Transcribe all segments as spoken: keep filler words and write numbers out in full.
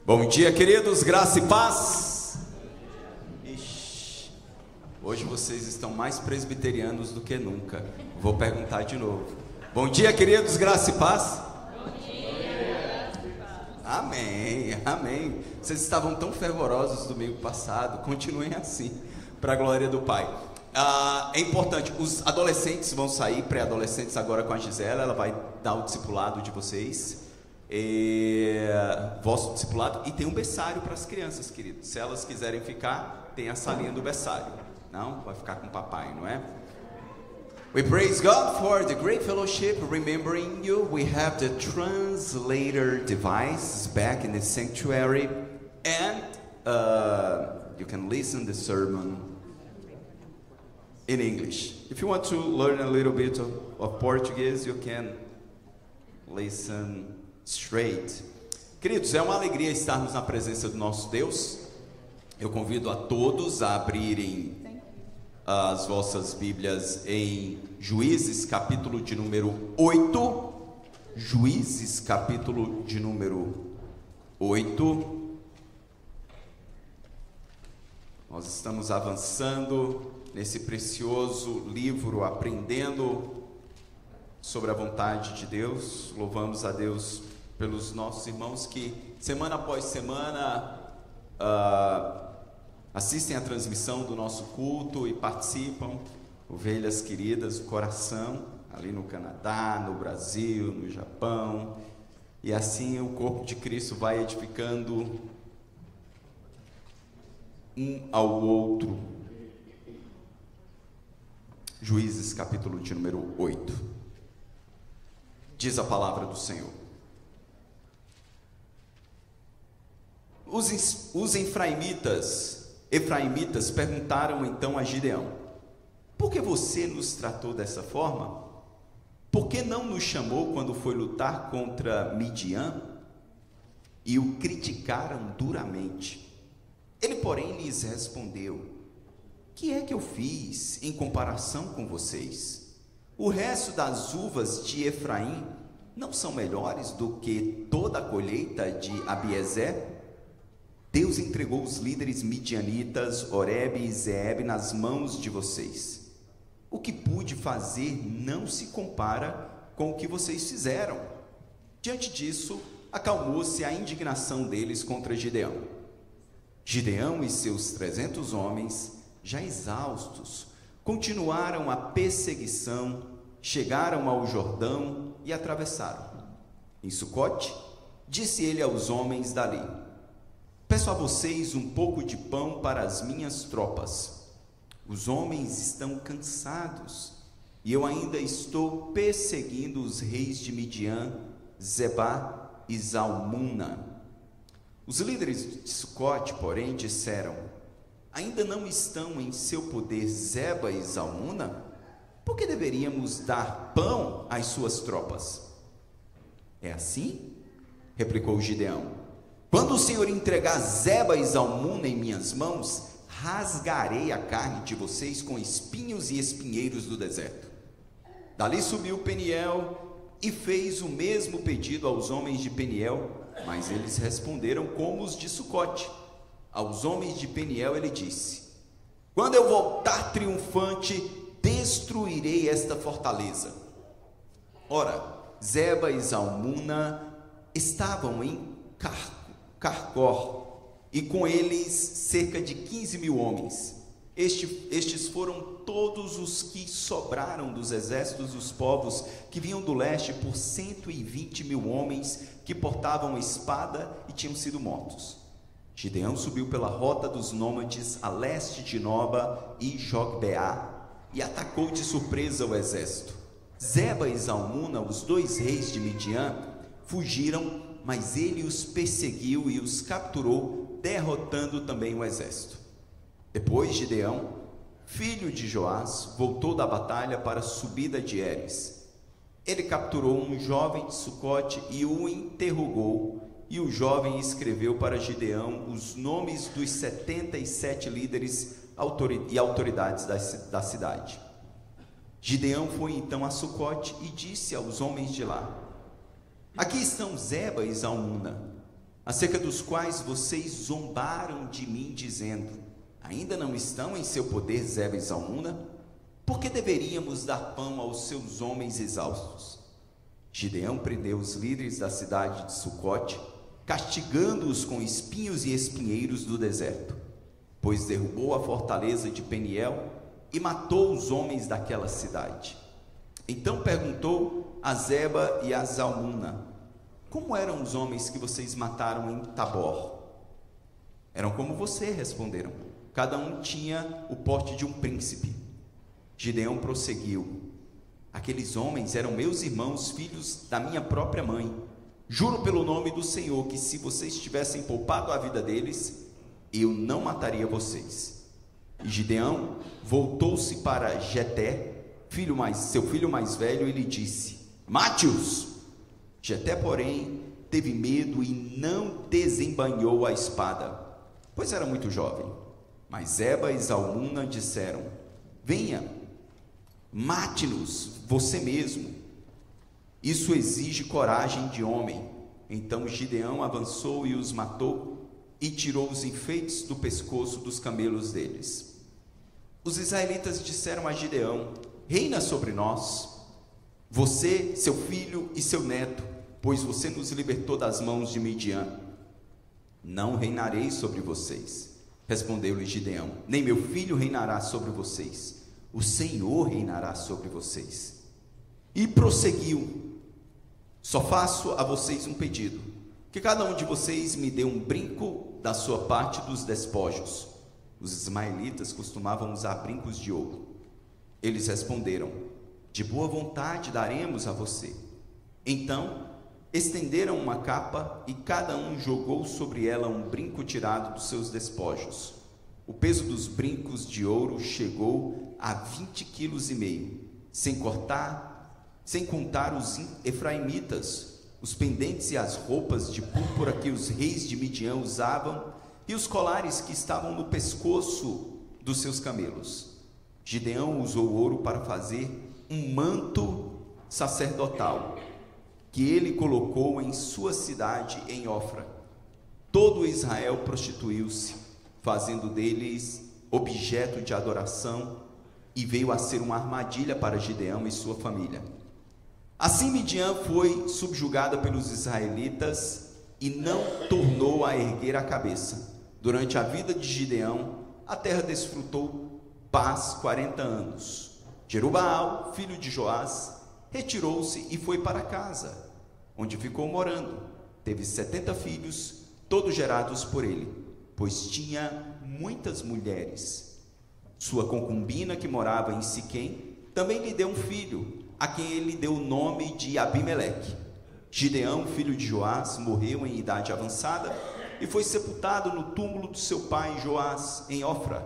Bom dia, queridos, graça e paz. Ixi, hoje vocês estão mais presbiterianos do que nunca. Vou perguntar de novo. Bom dia, queridos, graça e paz. Bom dia. Amém, amém. Vocês estavam tão fervorosos domingo passado, continuem assim, para a glória do Pai. Ah, é importante, os adolescentes vão sair, pré-adolescentes agora com a Gisela, ela vai dar o discipulado de vocês. E, vosso discipulado, e tem um berçário para as crianças, queridos. Se elas quiserem ficar, tem a salinha do berçário. Não? Vai ficar com o papai, não é? We praise God for the great fellowship. Remembering you, we have the translator device back in the sanctuary, and uh, you can listen the sermon in English. If you want to learn a little bit of, of Portuguese, you can listen straight. Queridos, é uma alegria estarmos na presença do nosso Deus. Eu convido a todos a abrirem as vossas Bíblias em Juízes, capítulo de número oito. Juízes, capítulo de número oito. Nós estamos avançando nesse precioso livro, aprendendo sobre a vontade de Deus. Louvamos a Deus pelos nossos irmãos que semana após semana uh, assistem à transmissão do nosso culto e participam. Ovelhas queridas do coração, ali no Canadá, no Brasil, no Japão, e assim o corpo de Cristo vai edificando um ao outro. Juízes, capítulo de número oito. Diz a palavra do Senhor: Os, os Efraimitas, Efraimitas perguntaram então a Gideão: por que você nos tratou dessa forma? Por que não nos chamou quando foi lutar contra Midian? E o criticaram duramente. Ele, porém, lhes respondeu: que é que eu fiz em comparação com vocês? O resto das uvas de Efraim não são melhores do que toda a colheita de Abiezer? Deus entregou os líderes midianitas, Oreb e Zeeb, nas mãos de vocês. O que pude fazer não se compara com o que vocês fizeram. Diante disso, acalmou-se a indignação deles contra Gideão. Gideão e seus trezentos homens, já exaustos, continuaram a perseguição, chegaram ao Jordão e atravessaram. Em Sucote, disse ele aos homens dali: peço a vocês um pouco de pão para as minhas tropas. Os homens estão cansados, e eu ainda estou perseguindo os reis de Midian, Zebá e Zalmuna. Os líderes de Sucote, porém, disseram: ainda não estão em seu poder Zeba e Zalmuna? Por que deveríamos dar pão às suas tropas? É assim? Replicou Gideão: quando o Senhor entregar Zeba e Zalmuna em minhas mãos, rasgarei a carne de vocês com espinhos e espinheiros do deserto. Dali subiu Peniel e fez o mesmo pedido aos homens de Peniel, mas eles responderam como os de Sucote. Aos homens de Peniel ele disse: quando eu voltar triunfante, destruirei esta fortaleza. Ora, Zeba e Zalmuna estavam em Car Carcor, e com eles cerca de quinze mil homens. Este, estes foram todos os que sobraram dos exércitos dos povos que vinham do leste, por cento e vinte mil homens que portavam espada e tinham sido mortos. Gideão subiu pela rota dos nômades a leste de Noba e Jogbeá e atacou de surpresa o exército. Zeba e Zalmuna, os dois reis de Midian, fugiram, mas ele os perseguiu e os capturou, derrotando também o exército. Depois Gideão, filho de Joás, voltou da batalha para a subida de Heres. Ele capturou um jovem de Sucote e o interrogou, e o jovem escreveu para Gideão os nomes dos setenta e sete líderes e autoridades da cidade. Gideão foi então a Sucote e disse aos homens de lá: aqui estão Zeba e Zalmuna, acerca dos quais vocês zombaram de mim, dizendo: ainda não estão em seu poder Zeba e Zalmuna? Por que deveríamos dar pão aos seus homens exaustos? Gideão prendeu os líderes da cidade de Sucote, castigando-os com espinhos e espinheiros do deserto, pois derrubou a fortaleza de Peniel e matou os homens daquela cidade. Então perguntou a Zeba e a Zalmuna: como eram os homens que vocês mataram em Tabor? Eram como você, responderam. Cada um tinha o porte de um príncipe. Gideão prosseguiu: aqueles homens eram meus irmãos, filhos da minha própria mãe. Juro pelo nome do Senhor que se vocês tivessem poupado a vida deles, eu não mataria vocês. E Gideão voltou-se para Jeté, filho mais, seu filho mais velho, e lhe disse: mate-os. Jeté, porém, teve medo e não desembainhou a espada, pois era muito jovem. Mas Zeba e Zalmuna disseram: venha, mate-nos você mesmo. Isso exige coragem de homem. Então Gideão avançou e os matou e tirou os enfeites do pescoço dos camelos deles. Os israelitas disseram a Gideão: reina sobre nós, você, seu filho e seu neto, pois você nos libertou das mãos de Midian. Não reinarei sobre vocês, respondeu-lhe Gideão, nem meu filho reinará sobre vocês, o Senhor reinará sobre vocês. E prosseguiu: só faço a vocês um pedido, que cada um de vocês me dê um brinco da sua parte dos despojos. Os ismaelitas costumavam usar brincos de ouro. Eles responderam: de boa vontade daremos a você. Então estenderam uma capa e cada um jogou sobre ela um brinco tirado dos seus despojos. O peso dos brincos de ouro chegou a vinte quilos e meio, sem cortar, sem contar os efraimitas, os pendentes e as roupas de púrpura que os reis de Midian usavam e os colares que estavam no pescoço dos seus camelos. Gideão usou ouro para fazer um manto sacerdotal, que ele colocou em sua cidade em Ofra. Todo Israel prostituiu-se, fazendo deles objeto de adoração, e veio a ser uma armadilha para Gideão e sua família. Assim Midian foi subjugada pelos israelitas e não tornou a erguer a cabeça. Durante a vida de Gideão, a terra desfrutou paz quarenta anos. Jerubaal, filho de Joás, retirou-se e foi para casa, onde ficou morando. Teve setenta filhos, todos gerados por ele, pois tinha muitas mulheres. Sua concubina, que morava em Siquém, também lhe deu um filho, a quem ele deu o nome de Abimeleque. Gideão, filho de Joás, morreu em idade avançada e foi sepultado no túmulo do seu pai Joás, em Ofra,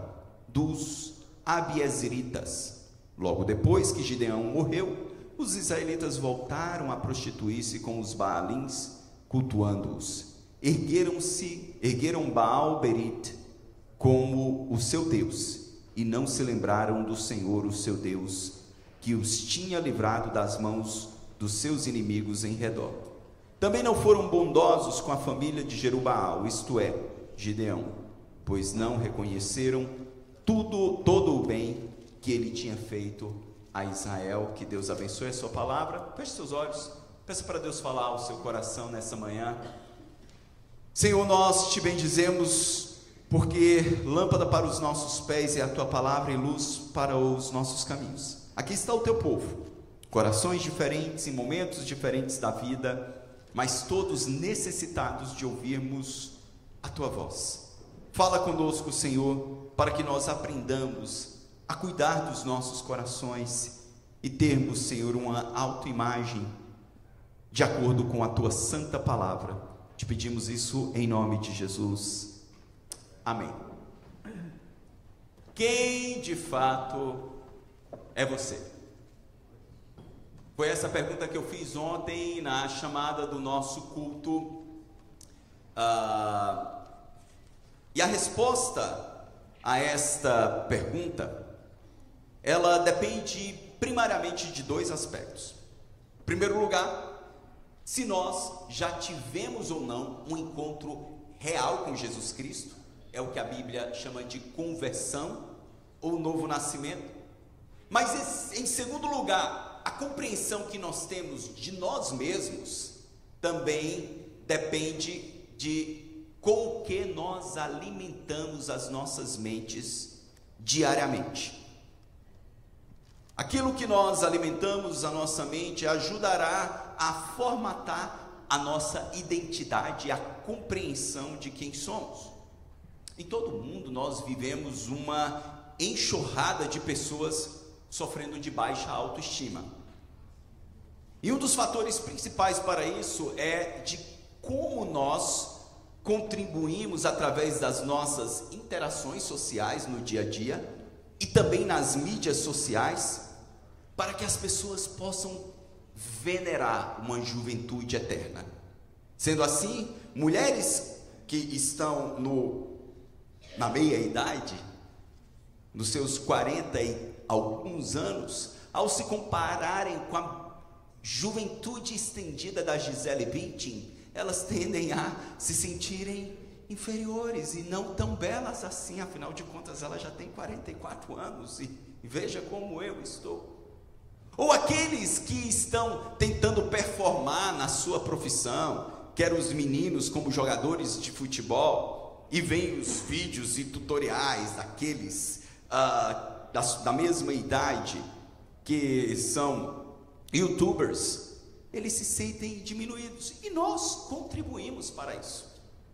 dos Abiezeritas. Logo depois que Gideão morreu, os israelitas voltaram a prostituir-se com os Baalins, cultuando-os. Ergueram-se, ergueram Baal-Berit como o seu Deus, e não se lembraram do Senhor, o seu Deus, que os tinha livrado das mãos dos seus inimigos em redor. Também não foram bondosos com a família de Jerubaal, isto é, Gideão, pois não reconheceram tudo, todo o bem que ele tinha feito a Israel. Que Deus abençoe a sua palavra. Feche seus olhos, peça para Deus falar ao seu coração nessa manhã. Senhor, nós te bendizemos, porque lâmpada para os nossos pés é a tua palavra e luz para os nossos caminhos. Aqui está o teu povo, corações diferentes, em momentos diferentes da vida, mas todos necessitados de ouvirmos a tua voz. Fala conosco, Senhor, para que nós aprendamos a cuidar dos nossos corações e termos, Senhor, uma autoimagem de acordo com a tua santa palavra. Te pedimos isso em nome de Jesus. Amém. Quem de fato é você? Foi essa pergunta que eu fiz ontem na chamada do nosso culto. Ah, e a resposta a esta pergunta, ela depende primariamente de dois aspectos. Em primeiro lugar, se nós já tivemos ou não um encontro real com Jesus Cristo, é o que a Bíblia chama de conversão ou novo nascimento. Mas em segundo lugar, a compreensão que nós temos de nós mesmos também depende de com o que nós alimentamos as nossas mentes diariamente. Aquilo que nós alimentamos a nossa mente ajudará a formatar a nossa identidade, a compreensão de quem somos. Em todo mundo nós vivemos uma enxurrada de pessoas sofrendo de baixa autoestima. E um dos fatores principais para isso é de como nós contribuímos através das nossas interações sociais no dia a dia e também nas mídias sociais, para que as pessoas possam venerar uma juventude eterna. Sendo assim, mulheres que estão no, na meia-idade, nos seus quarenta e alguns anos, ao se compararem com a juventude estendida da Gisele Bündchen, elas tendem a se sentirem inferiores e não tão belas assim. Afinal de contas, ela já tem quarenta e quatro anos e, e veja como eu estou. Ou aqueles que estão tentando performar na sua profissão, quer os meninos como jogadores de futebol, e veem os vídeos e tutoriais daqueles ah, da, da mesma idade, que são youtubers, eles se sentem diminuídos, e nós contribuímos para isso.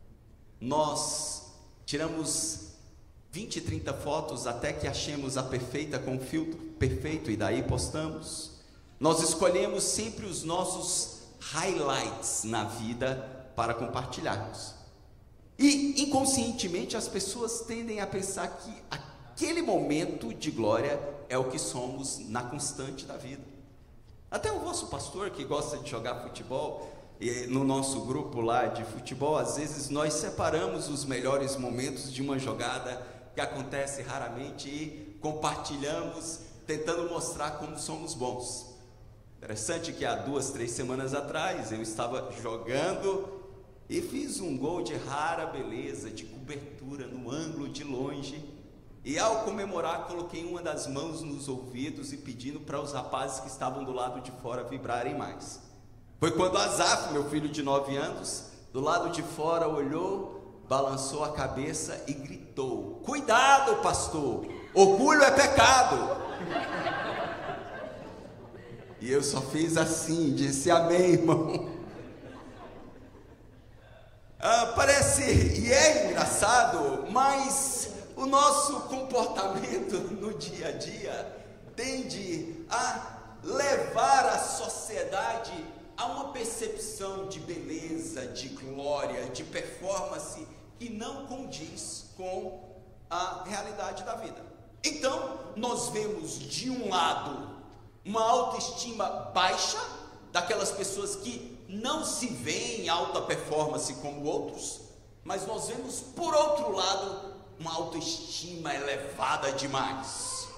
Nós tiramos vinte, trinta fotos até que achemos a perfeita com filtro perfeito e daí postamos. Nós escolhemos sempre os nossos highlights na vida para compartilharmos. E inconscientemente as pessoas tendem a pensar que aquele momento de glória é o que somos na constante da vida. Até o vosso pastor que gosta de jogar futebol, e no nosso grupo lá de futebol, às vezes nós separamos os melhores momentos de uma jogada que acontece raramente e compartilhamos, tentando mostrar como somos bons. Interessante que há duas, três semanas atrás eu estava jogando e fiz um gol de rara beleza, de cobertura no ângulo de longe, e ao comemorar coloquei uma das mãos nos ouvidos e pedindo para os rapazes que estavam do lado de fora vibrarem mais. Foi quando Azaf, meu filho de nove anos, do lado de fora olhou, balançou a cabeça e gritou: "Cuidado, pastor, orgulho é pecado." E eu só fiz assim, disse amém, irmão. Ah, parece, e é engraçado, mas o nosso comportamento no dia a dia tende a levar a sociedade a uma percepção de beleza, de glória, de performance que não condiz com a realidade da vida. Então, nós vemos de um lado uma autoestima baixa daquelas pessoas que não se veem em alta performance como outros, mas nós vemos por outro lado uma autoestima elevada demais,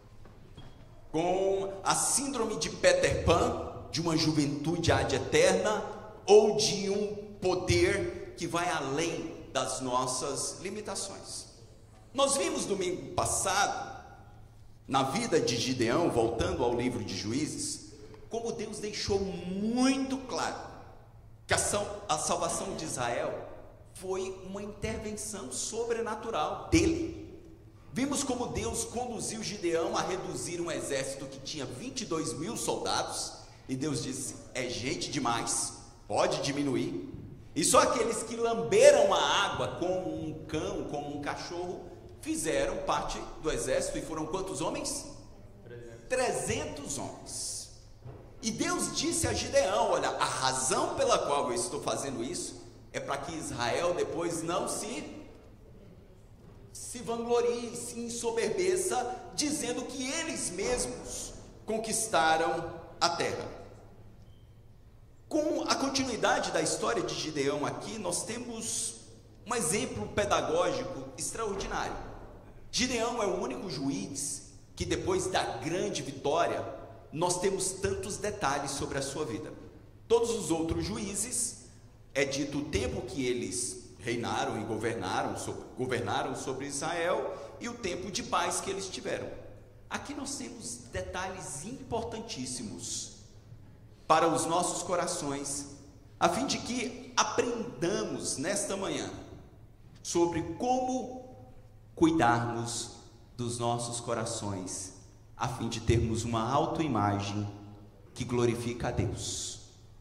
com a síndrome de Peter Pan, de uma juventude ad eterna, ou de um poder que vai além das nossas limitações. Nós vimos domingo passado, na vida de Gideão, voltando ao livro de Juízes, como Deus deixou muito claro que a, sal, a salvação de Israel foi uma intervenção sobrenatural dele. Vimos como Deus conduziu Gideão a reduzir um exército que tinha vinte e dois mil soldados, e Deus disse: é gente demais, pode diminuir. E só aqueles que lamberam a água como um cão, como um cachorro, fizeram parte do exército. E foram quantos homens? trezentos homens. E Deus disse a Gideão: olha, a razão pela qual eu estou fazendo isso é para que Israel depois não se se vanglorie, se ensoberbeça, dizendo que eles mesmos conquistaram a terra. Com a continuidade da história de Gideão aqui, nós temos um exemplo pedagógico extraordinário. Gideão é o único juiz que, depois da grande vitória, nós temos tantos detalhes sobre a sua vida. Todos os outros juízes, é dito o tempo que eles reinaram e governaram sobre, governaram sobre Israel e o tempo de paz que eles tiveram. Aqui nós temos detalhes importantíssimos para os nossos corações, a fim de que aprendamos nesta manhã sobre como cuidarmos dos nossos corações, a fim de termos uma autoimagem que glorifica a Deus.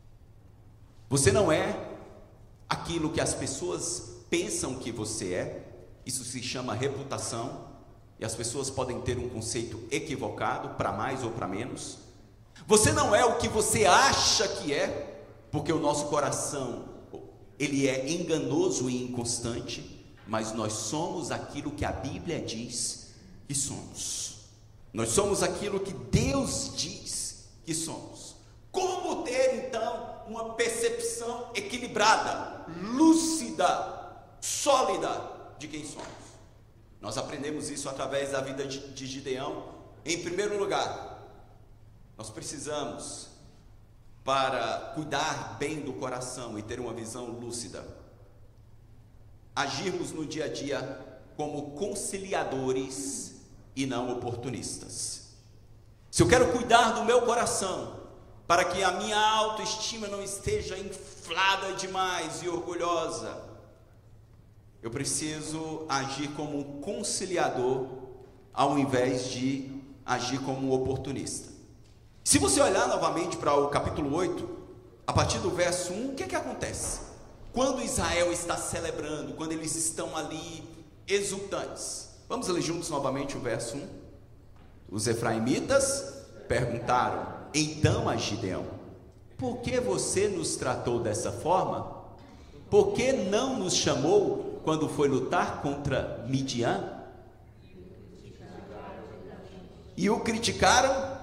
Você não é aquilo que as pessoas pensam que você é. Isso se chama reputação, e as pessoas podem ter um conceito equivocado, para mais ou para menos. Você não é o que você acha que é, porque o nosso coração, ele é enganoso e inconstante, mas nós somos aquilo que a Bíblia diz que somos. Nós somos aquilo que Deus diz que somos. Como ter então uma percepção equilibrada, lúcida, sólida de quem somos? Nós aprendemos isso através da vida de, de Gideão. Em primeiro lugar, nós precisamos, para cuidar bem do coração e ter uma visão lúcida, agirmos no dia a dia como conciliadores e não oportunistas. Se eu quero cuidar do meu coração, para que a minha autoestima não esteja inflada demais e orgulhosa, eu preciso agir como um conciliador, ao invés de agir como um oportunista. Se você olhar novamente para o capítulo oito, a partir do verso um, o que é que acontece? Quando Israel está celebrando, quando eles estão ali exultantes. Vamos ler juntos novamente o verso um. Os efraimitas perguntaram então a Gideão: por que você nos tratou dessa forma? Por que não nos chamou quando foi lutar contra Midian? E o criticaram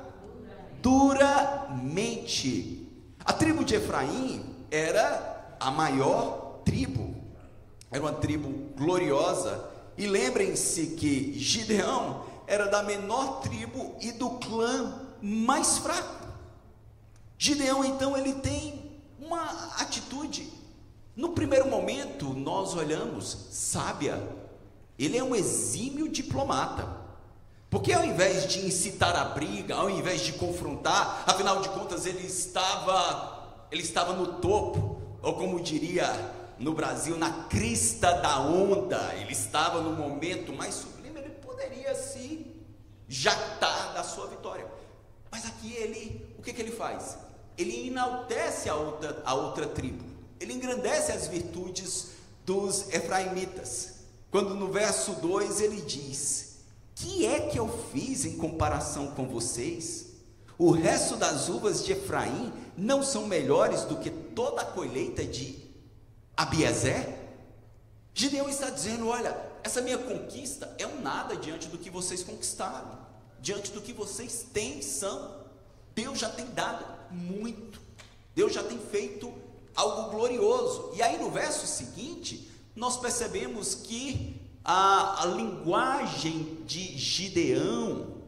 duramente. A tribo de Efraim era a maior tribo, era uma tribo gloriosa. E lembrem-se que Gideão era da menor tribo e do clã mais fraco. Gideão, então, ele tem uma atitude, no primeiro momento, nós olhamos, sábia. Ele é um exímio diplomata, porque ao invés de incitar a briga, ao invés de confrontar, afinal de contas, ele estava, ele estava no topo, ou como diria no Brasil, na crista da onda. Ele estava no momento mais sublime, ele poderia se jactar da sua vitória. Mas aqui ele, o que, que ele faz? Ele enaltece a outra, a outra tribo, ele engrandece as virtudes dos efraimitas, quando no verso dois ele diz: que é que eu fiz em comparação com vocês? O resto das uvas de Efraim não são melhores do que toda a colheita de Abiezer? Gideão está dizendo: olha, essa minha conquista é um nada diante do que vocês conquistaram, diante do que vocês têm, são. Deus já tem dado muito, Deus já tem feito algo glorioso. E aí no verso seguinte, nós percebemos que a, a linguagem de Gideão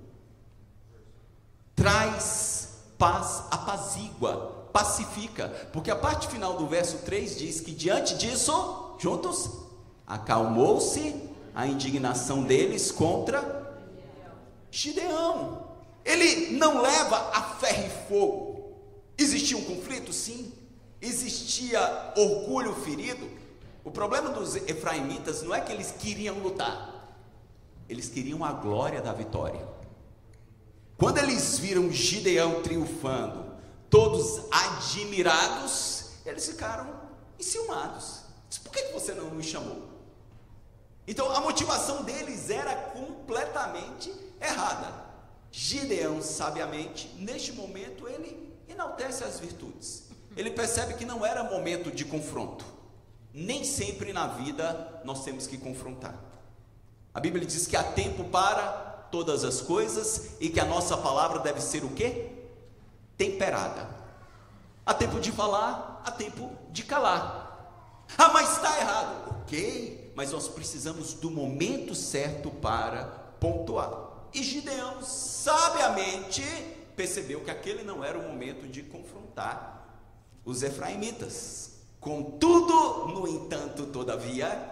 traz paz, apazigua, pacifica, porque a parte final do verso três diz que diante disso, juntos, acalmou-se a indignação deles contra Gideão. Ele não leva a ferro e fogo. Existia um conflito? Sim. Existia orgulho ferido? O problema dos efraimitas não é que eles queriam lutar, eles queriam a glória da vitória. Quando eles viram Gideão triunfando, todos admirados, eles ficaram enciumados. Por que você não nos chamou? Então a motivação deles era completamente errada. Gideão, sabiamente, neste momento, ele enaltece as virtudes. Ele percebe que não era momento de confronto. Nem sempre na vida nós temos que confrontar. A Bíblia diz que há tempo para todas as coisas e que a nossa palavra deve ser o quê? Temperada. Há tempo de falar, há tempo de calar. Ah, mas está errado. Ok, mas nós precisamos do momento certo para pontuar. E Gideão sabiamente percebeu que aquele não era o momento de confrontar os efraimitas. Contudo, no entanto, todavia,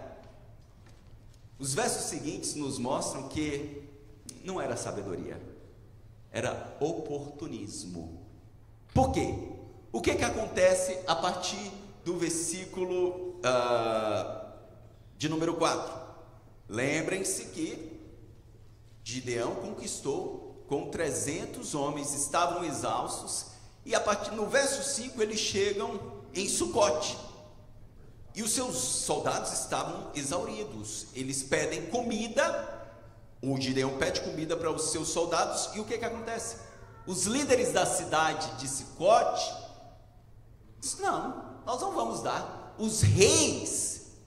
os versos seguintes nos mostram que não era sabedoria, era oportunismo. Por quê? O que que acontece a partir do versículo uh, de número quatro? Lembrem-se que Gideão conquistou com trezentos homens, estavam exaustos, e a partir no verso cinco eles chegam em Sucote, e os seus soldados estavam exauridos. Eles pedem comida, o Gideão pede comida para os seus soldados, e o que que acontece? Os líderes da cidade de Sucote dizem: não, nós não vamos dar. Os reis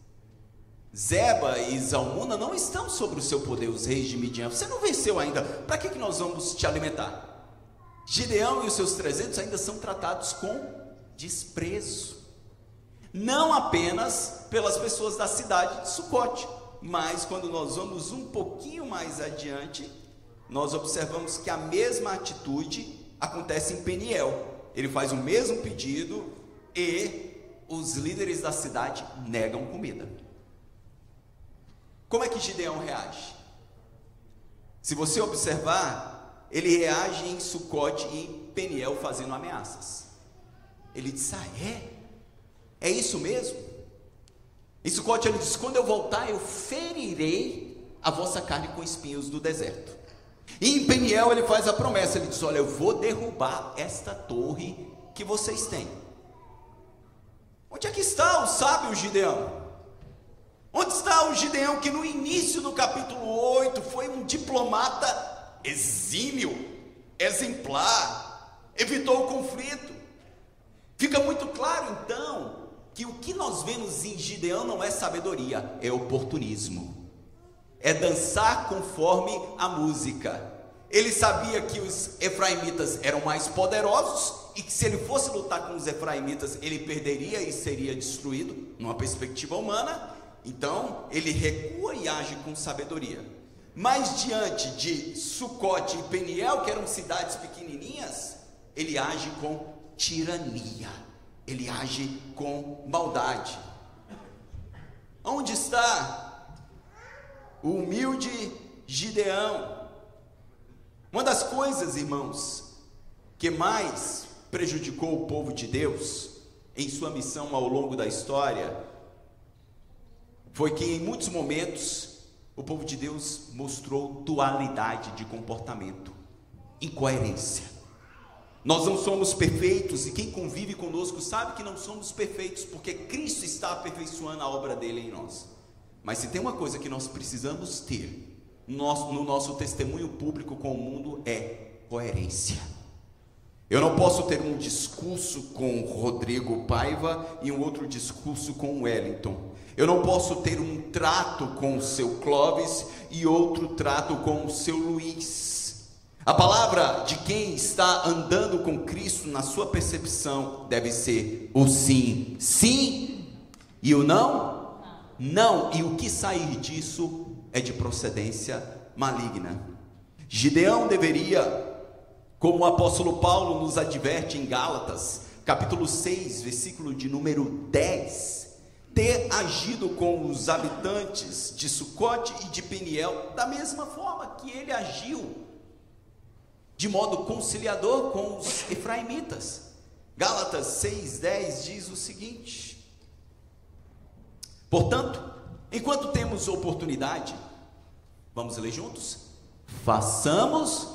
Zeba e Zalmuna não estão sobre o seu poder, os reis de Midian. Você não venceu ainda, para que que nós vamos te alimentar? Gideão e os seus trezentos ainda são tratados com desprezo, não apenas pelas pessoas da cidade de Sucote, mas quando nós vamos um pouquinho mais adiante, nós observamos que a mesma atitude acontece em Peniel. Ele faz o mesmo pedido e os líderes da cidade negam comida. Como é que Gideão reage? Se você observar, ele reage em Sucote e em Peniel fazendo ameaças. Ele diz: ah, é? É isso mesmo? Em Sucote ele diz: quando eu voltar, eu ferirei a vossa carne com espinhos do deserto. E em Peniel ele faz a promessa, ele diz: olha, eu vou derrubar esta torre que vocês têm. Onde é que está o sábio Gideão? Onde está o Gideão que no início do capítulo oito foi um diplomata exímio, exemplar, evitou o conflito? Fica muito claro então que o que nós vemos em Gideão não é sabedoria, é oportunismo, é dançar conforme a música. Ele sabia que os efraimitas eram mais poderosos e que se ele fosse lutar com os efraimitas ele perderia e seria destruído numa perspectiva humana. Então ele recua e age com sabedoria. Mas diante de Sucote e Peniel, que eram cidades pequenininhas, ele age com tirania, ele age com maldade. Onde está o humilde Gideão? Uma das coisas, irmãos, que mais prejudicou o povo de Deus em sua missão ao longo da história foi que em muitos momentos o povo de Deus mostrou dualidade de comportamento, incoerência. Nós não somos perfeitos, e quem convive conosco sabe que não somos perfeitos, porque Cristo está aperfeiçoando a obra dele em nós. Mas se tem uma coisa que nós precisamos ter no nosso, no nosso testemunho público com o mundo, é coerência. Eu não posso ter um discurso com Rodrigo Paiva e um outro discurso com Wellington. Eu não posso ter um trato com o seu Clóvis e outro trato com o seu Luiz. A palavra de quem está andando com Cristo na sua percepção deve ser o sim, sim, e o não, não. E o que sair disso é de procedência maligna. Gideão deveria, como o apóstolo Paulo nos adverte em Gálatas, capítulo seis, versículo de número dez, ter agido com os habitantes de Sucote e de Peniel da mesma forma que ele agiu, de modo conciliador com os efraimitas. Gálatas seis, dez diz o seguinte: portanto, enquanto temos oportunidade, vamos ler juntos? Façamos,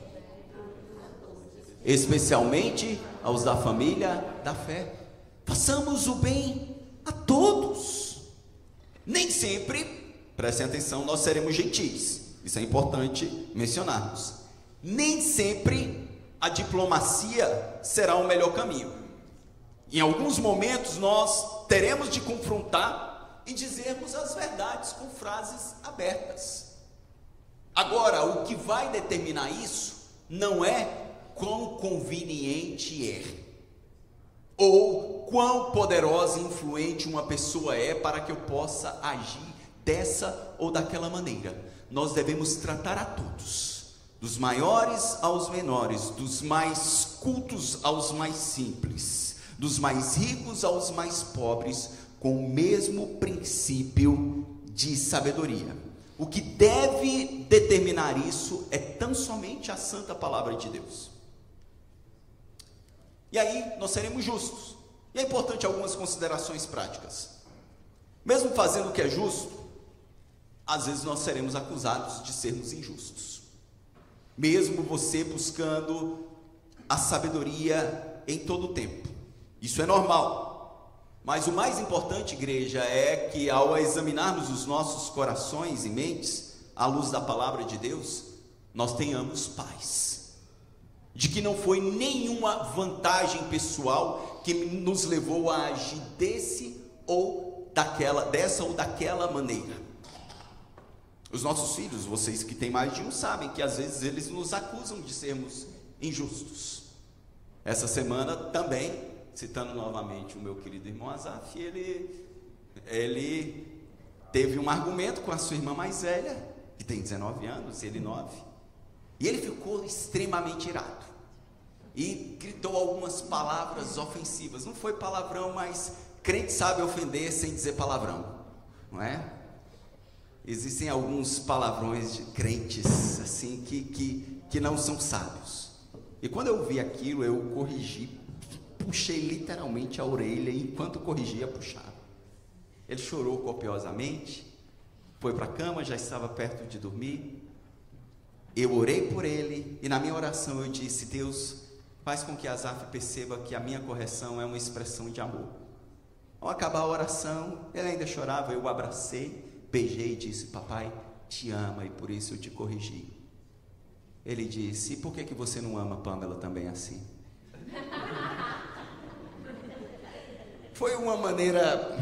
especialmente aos da família da fé, façamos o bem a todos. Nem sempre, prestem atenção, nós seremos gentis, isso é importante mencionarmos. Nem sempre a diplomacia será o melhor caminho. Em alguns momentos nós teremos de confrontar e dizermos as verdades com frases abertas. Agora, o que vai determinar isso não é quão conveniente é, ou quão poderosa e influente uma pessoa é para que eu possa agir dessa ou daquela maneira. Nós devemos tratar a todos, dos maiores aos menores, dos mais cultos aos mais simples, dos mais ricos aos mais pobres, com o mesmo princípio de sabedoria. O que deve determinar isso é tão somente a santa palavra de Deus. E aí nós seremos justos. E é importante algumas considerações práticas. Mesmo fazendo o que é justo, às vezes nós seremos acusados de sermos injustos. Mesmo você buscando a sabedoria em todo o tempo. Isso é normal. Mas o mais importante, igreja, é que ao examinarmos os nossos corações e mentes, à luz da palavra de Deus, nós tenhamos paz. De que não foi nenhuma vantagem pessoal que nos levou a agir desse ou daquela, dessa ou daquela maneira. Os nossos filhos, vocês que têm mais de um, sabem que às vezes eles nos acusam de sermos injustos. Essa semana também, citando novamente o meu querido irmão Azaf, ele, ele teve um argumento com a sua irmã mais velha, que tem dezenove anos, ele nove, e ele ficou extremamente irado, e gritou algumas palavras ofensivas. Não foi palavrão, mas crente sabe ofender sem dizer palavrão, não é? Existem alguns palavrões de crentes assim que, que, que não são sábios. E quando eu vi aquilo, eu corrigi, puxei literalmente a orelha, e enquanto corrigia, puxava. Ele chorou copiosamente, foi para a cama, já estava perto de dormir. Eu orei por ele, e na minha oração eu disse: Deus, faz com que Azaf perceba que a minha correção é uma expressão de amor. Ao acabar a oração, ele ainda chorava, eu o abracei, beijei e disse: papai te ama e por isso eu te corrigi. Ele disse: e por que, que você não ama Pamela também assim? Foi uma maneira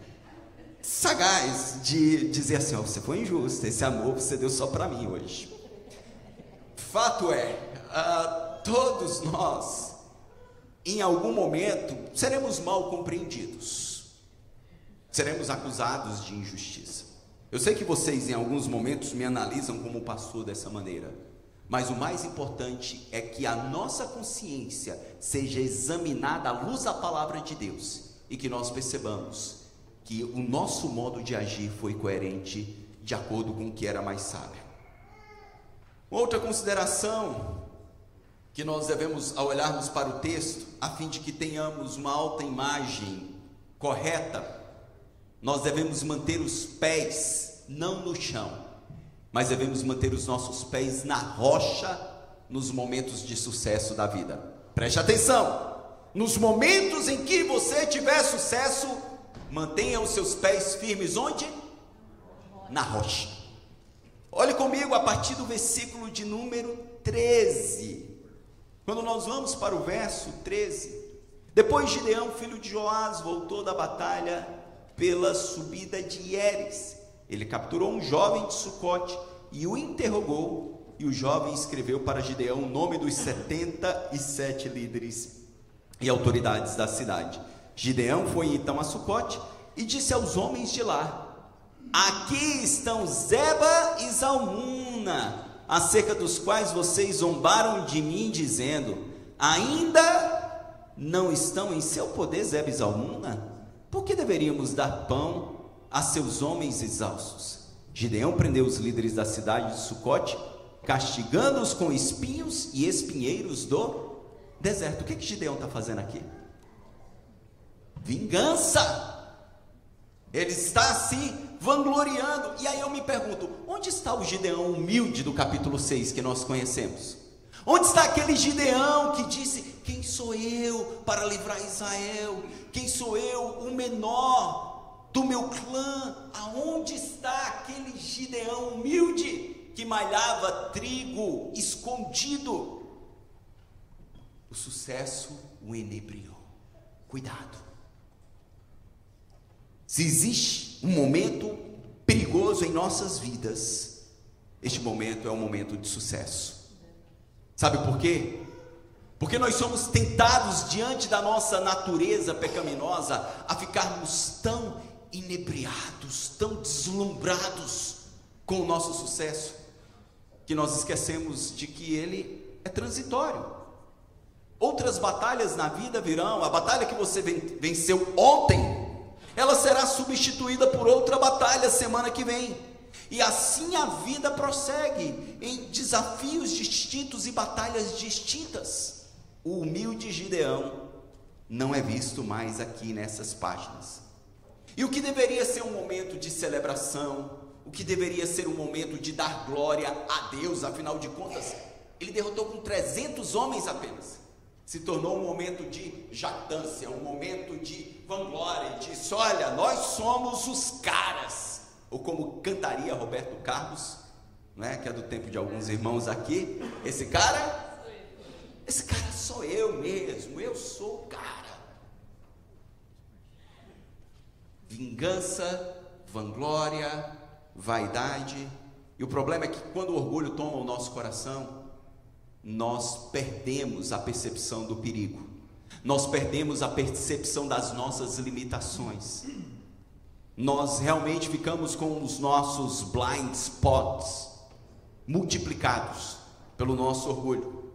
sagaz de dizer assim: ó, você foi injusto, esse amor você deu só para mim hoje. Fato é, uh, todos nós, em algum momento, seremos mal compreendidos, seremos acusados de injustiça. Eu sei que vocês em alguns momentos me analisam como pastor dessa maneira, mas o mais importante é que a nossa consciência seja examinada à luz da palavra de Deus, e que nós percebamos que o nosso modo de agir foi coerente de acordo com o que era mais sábio. Outra consideração que nós devemos, ao olharmos para o texto, a fim de que tenhamos uma autoimagem correta, nós devemos manter os pés não no chão, mas devemos manter os nossos pés na rocha nos momentos de sucesso da vida. Preste atenção, nos momentos em que você tiver sucesso, mantenha os seus pés firmes onde? Na rocha. Olhe comigo a partir do versículo de número treze. Quando nós vamos para o verso treze, depois Gideão, filho de Joás, voltou da batalha pela subida de Heres. Ele capturou um jovem de Sucote e o interrogou, e o jovem escreveu para Gideão o nome dos setenta e sete líderes e autoridades da cidade. Gideão foi então a Sucote e disse aos homens de lá: aqui estão Zeba e Zalmuna, acerca dos quais vocês zombaram de mim, dizendo: ainda não estão em seu poder Zeba e Zalmuna? Por que deveríamos dar pão a seus homens exaustos? Gideão prendeu os líderes da cidade de Sucote, castigando-os com espinhos e espinheiros do deserto. O que que Gideão está fazendo aqui? Vingança! Ele está se vangloriando. E aí eu me pergunto, onde está o Gideão humilde do capítulo seis que nós conhecemos? Onde está aquele Gideão que disse: quem sou eu para livrar Israel? Quem sou eu, o menor do meu clã? Aonde está aquele Gideão humilde que malhava trigo escondido? O sucesso o inebriou. Cuidado. Se existe um momento perigoso em nossas vidas, este momento é um momento de sucesso. Sabe por quê? Porque nós somos tentados diante da nossa natureza pecaminosa a ficarmos tão inebriados, tão deslumbrados com o nosso sucesso, que nós esquecemos de que ele é transitório. Outras batalhas na vida virão. A batalha que você venceu ontem, ela será substituída por outra batalha semana que vem. E assim a vida prossegue em desafios distintos e batalhas distintas. O humilde Gideão não é visto mais aqui nessas páginas. E o que deveria ser um momento de celebração, o que deveria ser um momento de dar glória a Deus, afinal de contas, ele derrotou com trezentos homens apenas. Se tornou um momento de jactância, um momento de vanglória, e disse: olha, nós somos os caras. Ou como cantaria Roberto Carlos, não é? Que é do tempo de alguns irmãos aqui, esse cara, esse cara sou eu mesmo, eu sou o cara. Vingança, vanglória, vaidade. E o problema é que quando o orgulho toma o nosso coração, nós perdemos a percepção do perigo, nós perdemos a percepção das nossas limitações, nós realmente ficamos com os nossos blind spots multiplicados pelo nosso orgulho.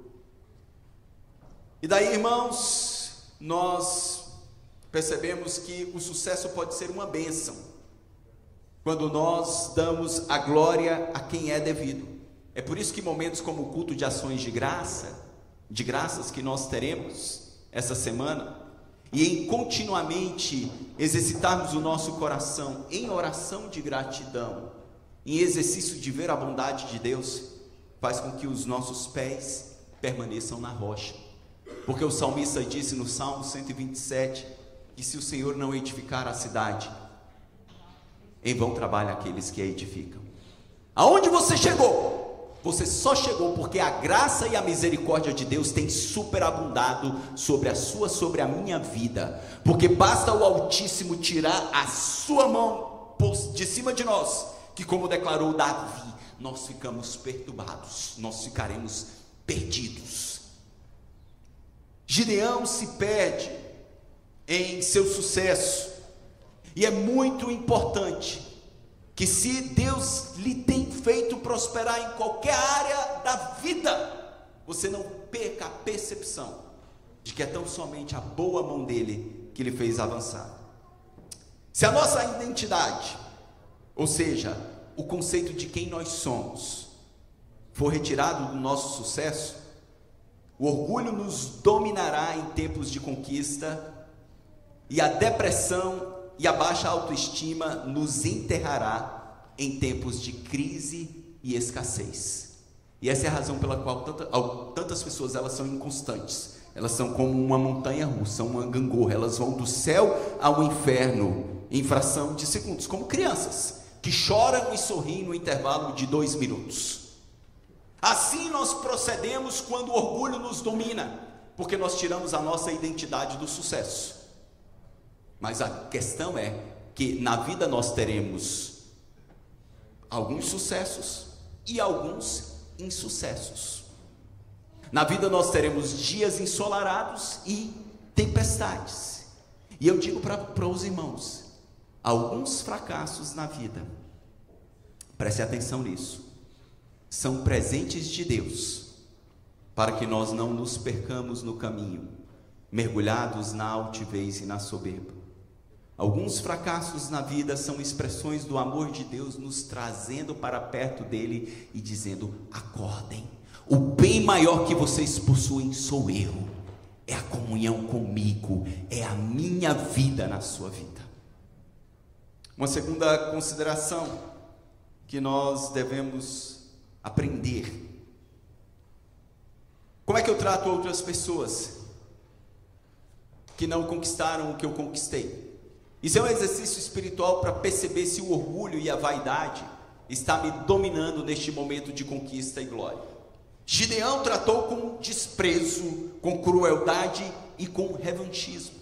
E daí, irmãos, nós percebemos que o sucesso pode ser uma bênção quando nós damos a glória a quem é devido. É por isso que momentos como o culto de ações de graça, de graças que nós teremos essa semana, e em continuamente exercitarmos o nosso coração em oração de gratidão, em exercício de ver a bondade de Deus, faz com que os nossos pés permaneçam na rocha. Porque o salmista disse no Salmo cento e vinte e sete, que se o Senhor não edificar a cidade, em vão trabalham aqueles que a edificam. Aonde você chegou? Você só chegou porque a graça e a misericórdia de Deus tem superabundado sobre a sua, sobre a minha vida. Porque basta o Altíssimo tirar a sua mão de cima de nós, que, como declarou Davi, nós ficamos perturbados, nós ficaremos perdidos. Gideão se perde em seu sucesso, e é muito importante que, se Deus lhe tem feito prosperar em qualquer área da vida, você não perca a percepção de que é tão somente a boa mão dele que lhe fez avançar. Se a nossa identidade, ou seja, o conceito de quem nós somos, for retirado do nosso sucesso, o orgulho nos dominará em tempos de conquista, e a depressão e a baixa autoestima nos enterrará em tempos de crise e escassez. E essa é a razão pela qual tanta, tantas pessoas, elas são inconstantes. Elas são como uma montanha russa, uma gangorra. Elas vão do céu ao inferno em fração de segundos, como crianças que choram e sorriem no intervalo de dois minutos. Assim nós procedemos quando o orgulho nos domina, porque nós tiramos a nossa identidade do sucesso. Mas a questão é que na vida nós teremos alguns sucessos e alguns insucessos. Na vida nós teremos dias ensolarados e tempestades. E eu digo para os irmãos, alguns fracassos na vida, preste atenção nisso, são presentes de Deus, para que nós não nos percamos no caminho, mergulhados na altivez e na soberba. Alguns fracassos na vida são expressões do amor de Deus nos trazendo para perto dele e dizendo: acordem, o bem maior que vocês possuem sou eu, é a comunhão comigo, é a minha vida na sua vida. Uma segunda consideração que nós devemos aprender: como é que eu trato outras pessoas que não conquistaram o que eu conquistei? Isso é um exercício espiritual para perceber se o orgulho e a vaidade está me dominando neste momento de conquista e glória. Gideão tratou com desprezo, com crueldade e com revanchismo.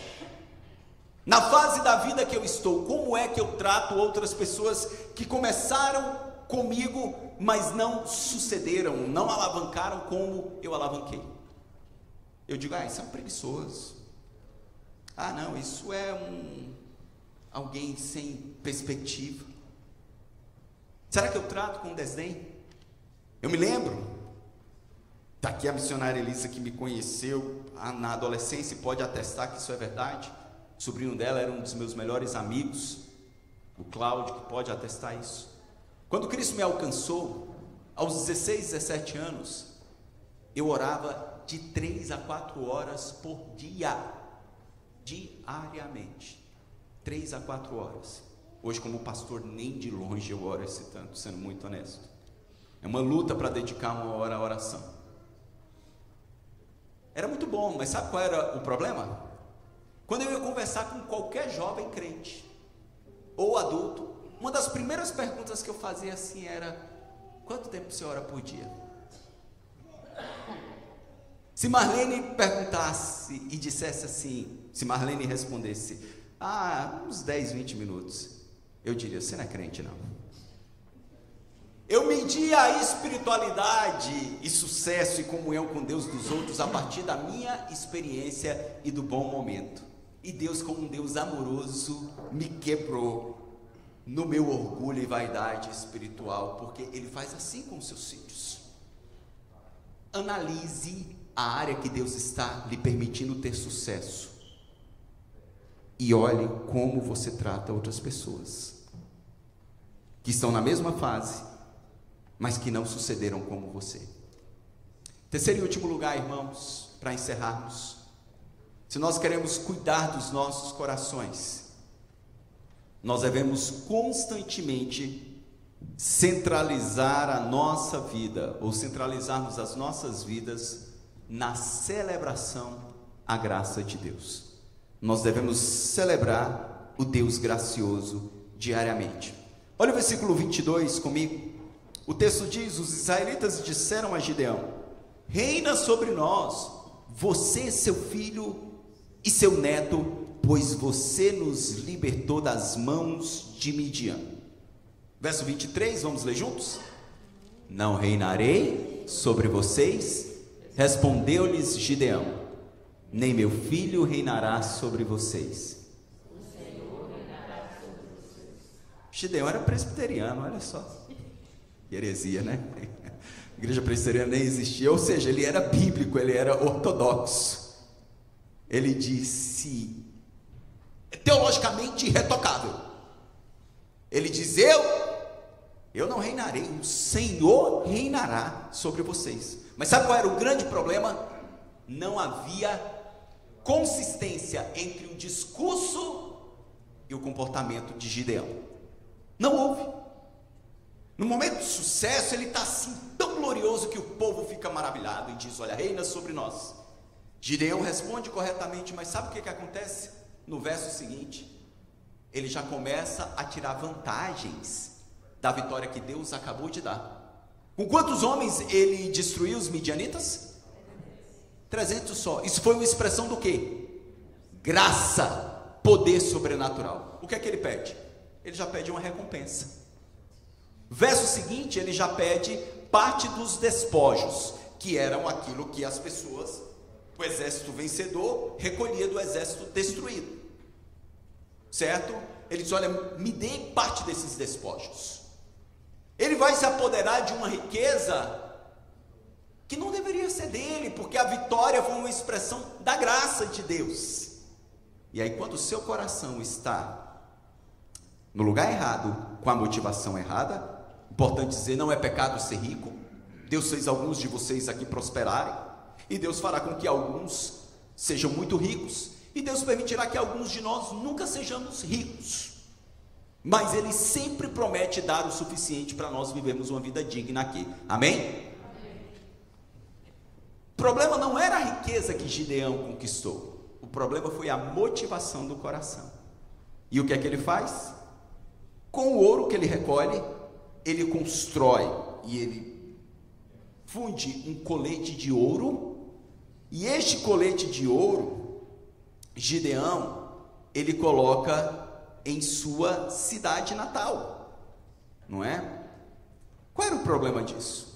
Na fase da vida que eu estou, como é que eu trato outras pessoas que começaram comigo, mas não sucederam, não alavancaram como eu alavanquei? Eu digo: ah, isso é um preguiçoso. Ah, não, isso é um alguém sem perspectiva. Será que eu trato com desdém? Eu me lembro Está aqui a missionária Elisa, que me conheceu na adolescência, e pode atestar que isso é verdade. O sobrinho dela era um dos meus melhores amigos, o Cláudio, que pode atestar isso. Quando Cristo me alcançou, aos dezesseis, dezessete anos, eu orava de três a quatro horas por dia, diariamente, três a quatro horas. Hoje, como pastor, nem de longe eu oro esse tanto, sendo muito honesto. É uma luta para dedicar uma hora à oração. Era muito bom, mas sabe qual era o problema? Quando eu ia conversar com qualquer jovem crente ou adulto, uma das primeiras perguntas que eu fazia assim era: quanto tempo você ora por dia? Se Marlene perguntasse e dissesse assim, se Marlene respondesse: ah, uns dez, vinte minutos, eu diria: você não é crente não. Eu media a espiritualidade e sucesso e comunhão com Deus dos outros a partir da minha experiência e do bom momento. E Deus, como um Deus amoroso, me quebrou no meu orgulho e vaidade espiritual, porque Ele faz assim com os seus filhos. Analise a área que Deus está lhe permitindo ter sucesso e olhe como você trata outras pessoas que estão na mesma fase, mas que não sucederam como você. Terceiro e último lugar, irmãos, para encerrarmos, se nós queremos cuidar dos nossos corações, nós devemos constantemente centralizar a nossa vida, ou centralizarmos as nossas vidas na celebração à graça de Deus. Nós devemos celebrar o Deus gracioso diariamente. Olha o versículo vinte e dois comigo. O texto diz: os israelitas disseram a Gideão: reina sobre nós, você, seu filho e seu neto, pois você nos libertou das mãos de Midian. Verso vinte e três, vamos ler juntos? Não reinarei sobre vocês, respondeu-lhes Gideão, nem meu filho reinará sobre vocês. O Senhor reinará sobre vocês. Gideão era presbiteriano, olha só. Heresia, né? A igreja presbiteriana nem existia, ou seja, ele era bíblico, ele era ortodoxo. Ele disse, teologicamente irretocável. Ele diz: eu, eu não reinarei, o Senhor reinará sobre vocês. Mas sabe qual era o grande problema? Não havia consistência entre o discurso e o comportamento de Gideão. Não houve. No momento de sucesso, ele está assim tão glorioso que o povo fica maravilhado e diz: olha, reina sobre nós. Gideão responde corretamente, mas sabe o que, que acontece? No verso seguinte, ele já começa a tirar vantagens da vitória que Deus acabou de dar. Com quantos homens ele destruiu os midianitas? trezentos só. Isso foi uma expressão do quê? Graça, poder sobrenatural. O que é que ele pede? Ele já pede uma recompensa. Verso seguinte, ele já pede parte dos despojos, que eram aquilo que as pessoas, o exército vencedor, recolhia do exército destruído. Certo? Ele diz: olha, me dê parte desses despojos. Ele vai se apoderar de uma riqueza que não deveria ser dele, porque a vitória foi uma expressão da graça de Deus. E aí, quando o seu coração está no lugar errado, com a motivação errada, importante dizer, não é pecado ser rico. Deus fez alguns de vocês aqui prosperarem, e Deus fará com que alguns sejam muito ricos, e Deus permitirá que alguns de nós nunca sejamos ricos, mas Ele sempre promete dar o suficiente para nós vivermos uma vida digna aqui, amém? Amém. O problema não era a riqueza que Gideão conquistou, o problema foi a motivação do coração. E o que é que ele faz? Com o ouro que ele recolhe, ele constrói e ele funde um colete de ouro, e este colete de ouro, Gideão, ele coloca em sua cidade natal, não é? Qual era o problema disso?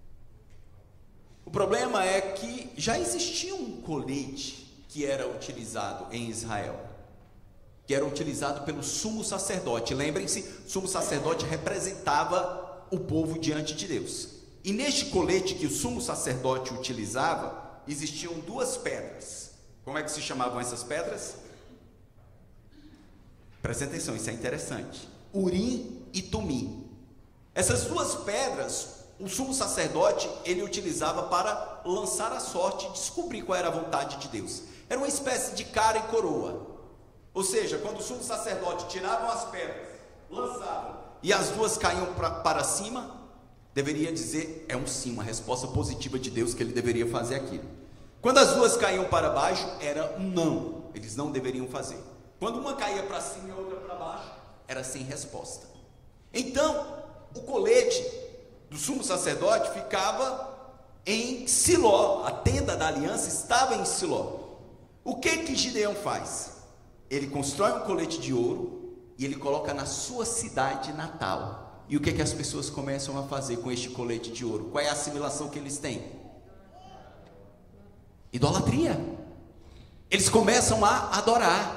O problema é que já existia um colete que era utilizado em Israel, que era utilizado pelo sumo sacerdote. Lembrem-se, o sumo sacerdote representava o povo diante de Deus. E neste colete que o sumo sacerdote utilizava, existiam duas pedras. Como é que se chamavam essas pedras? Presta atenção, isso é interessante. Urim e Tumim. Essas duas pedras, o sumo sacerdote, ele utilizava para lançar a sorte e descobrir qual era a vontade de Deus. Era uma espécie de cara e coroa. Ou seja, quando o sumo sacerdote tirava as pedras, lançavam, e as duas caíam pra, para cima, deveria dizer, é um sim, uma resposta positiva de Deus que ele deveria fazer aquilo. Quando as duas caíam para baixo, era um não, eles não deveriam fazer. Quando uma caía para cima e a outra para baixo, era sem resposta. Então, o colete do sumo sacerdote ficava em Siló, a tenda da aliança estava em Siló. O que que Gideão faz? Ele constrói um colete de ouro e ele coloca na sua cidade natal. E o que que as pessoas começam a fazer com este colete de ouro? Qual é a assimilação que eles têm? Idolatria. Eles começam a adorar.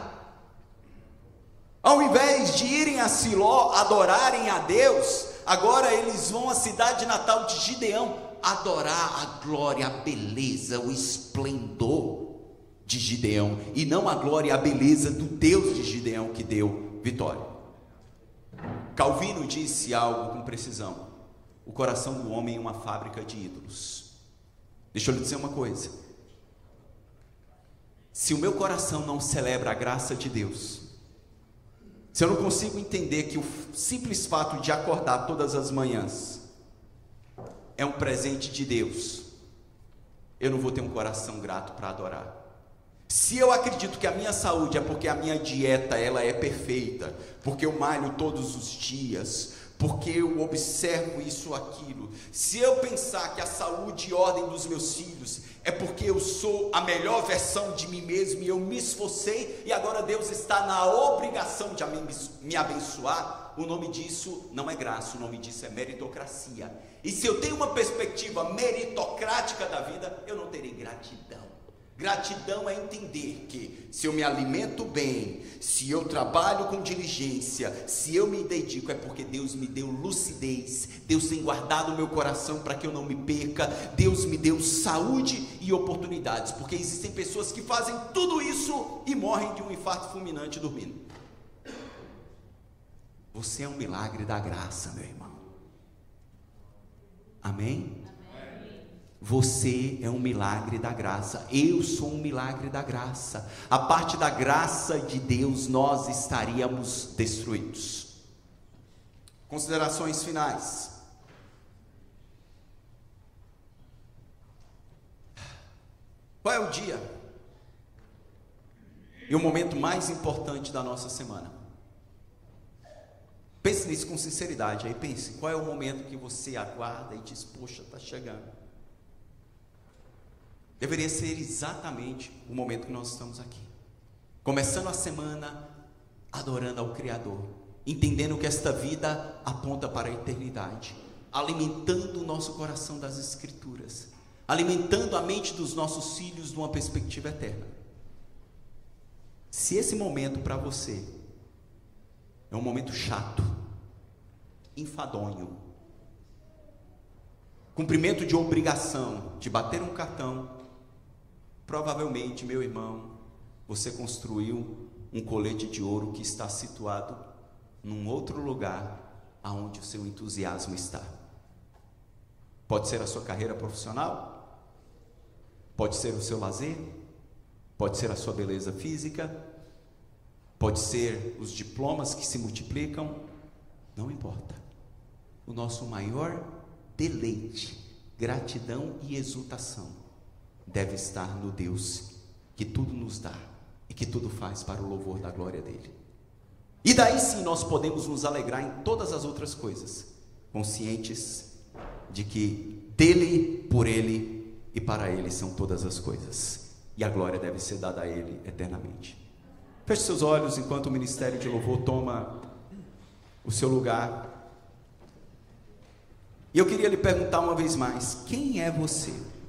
Ao invés de irem a Siló adorarem a Deus, agora eles vão à cidade natal de Gideão adorar a glória, a beleza, o esplendor de Gideão, e não a glória e a beleza do Deus de Gideão que deu vitória. Calvino disse algo com precisão: o coração do homem é uma fábrica de ídolos. Deixa eu lhe dizer uma coisa: se o meu coração não celebra a graça de Deus, se eu não consigo entender que o simples fato de acordar todas as manhãs é um presente de Deus, eu não vou ter um coração grato para adorar. Se eu acredito que a minha saúde é porque a minha dieta ela é perfeita, porque eu malho todos os dias, porque eu observo isso ou aquilo, se eu pensar que a saúde e ordem dos meus filhos é porque eu sou a melhor versão de mim mesmo e eu me esforcei e agora Deus está na obrigação de me abençoar, o nome disso não é graça, o nome disso é meritocracia. E se eu tenho uma perspectiva meritocrática da vida, eu não terei gratidão. Gratidão é entender que se eu me alimento bem, se eu trabalho com diligência, se eu me dedico, é porque Deus me deu lucidez, Deus tem guardado o meu coração para que eu não me perca, Deus me deu saúde e oportunidades, porque existem pessoas que fazem tudo isso e morrem de um infarto fulminante dormindo. Você é um milagre da graça, meu irmão. Amém? Você é um milagre da graça, eu sou um milagre da graça. A parte da graça de Deus, nós estaríamos destruídos. Considerações finais. Qual é o dia e o momento mais importante da nossa semana? Pense nisso com sinceridade, aí pense, qual é o momento que você aguarda e diz, poxa, está chegando. Deveria ser exatamente o momento que nós estamos aqui, começando a semana adorando ao Criador, entendendo que esta vida aponta para a eternidade, alimentando o nosso coração das Escrituras, alimentando a mente dos nossos filhos numa perspectiva eterna. Se esse momento para você é um momento chato, enfadonho, cumprimento de obrigação de bater um cartão, provavelmente, meu irmão, você construiu um colete de ouro que está situado num outro lugar aonde o seu entusiasmo está. Pode ser a sua carreira profissional, pode ser o seu lazer, pode ser a sua beleza física, pode ser os diplomas que se multiplicam, não importa. O nosso maior deleite, gratidão e exultação deve estar no Deus que tudo nos dá e que tudo faz para o louvor da glória dele. E daí sim nós podemos nos alegrar em todas as outras coisas, conscientes de que dele, por ele e para ele são todas as coisas, e a glória deve ser dada a ele eternamente. Feche seus olhos enquanto o ministério de louvor toma o seu lugar. E eu queria lhe perguntar uma vez mais, quem é você?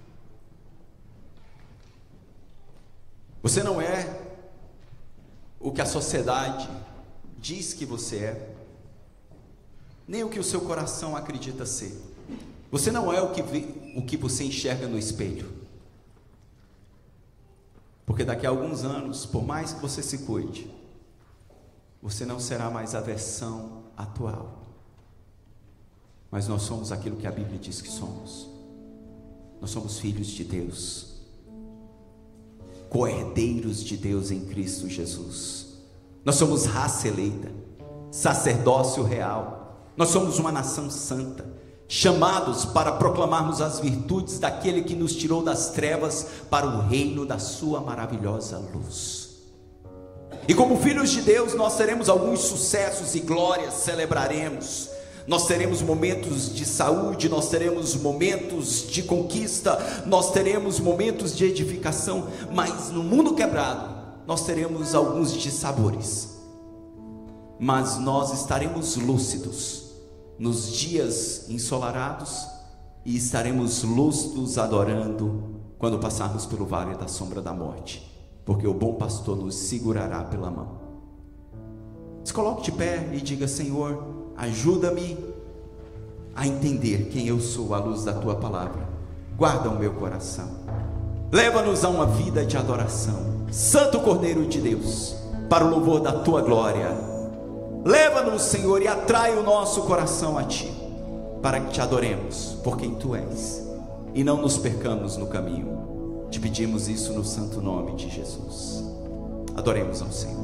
Você não é o que a sociedade diz que você é, nem o que o seu coração acredita ser. Você não é o que, vê, o que você enxerga no espelho. Porque daqui a alguns anos, por mais que você se cuide, você não será mais a versão atual. Mas nós somos aquilo que a Bíblia diz que somos. Nós somos filhos de Deus, co-herdeiros de Deus em Cristo Jesus. Nós somos raça eleita, sacerdócio real. Nós somos uma nação santa, chamados para proclamarmos as virtudes daquele que nos tirou das trevas para o reino da sua maravilhosa luz. E como filhos de Deus, nós teremos alguns sucessos e glórias, celebraremos. Nós teremos momentos de saúde, nós teremos momentos de conquista, nós teremos momentos de edificação, mas no mundo quebrado, nós teremos alguns dissabores. Mas nós estaremos lúcidos nos dias ensolarados e estaremos lúcidos adorando quando passarmos pelo vale da sombra da morte, porque o bom pastor nos segurará pela mão. Se coloque de pé e diga: Senhor, ajuda-me a entender quem eu sou à luz da Tua palavra. Guarda o meu coração. Leva-nos a uma vida de adoração. Santo Cordeiro de Deus, para o louvor da Tua glória. Leva-nos, Senhor, e atrai o nosso coração a Ti, para que Te adoremos por quem Tu és, e não nos percamos no caminho. Te pedimos isso no santo nome de Jesus. Adoremos ao Senhor.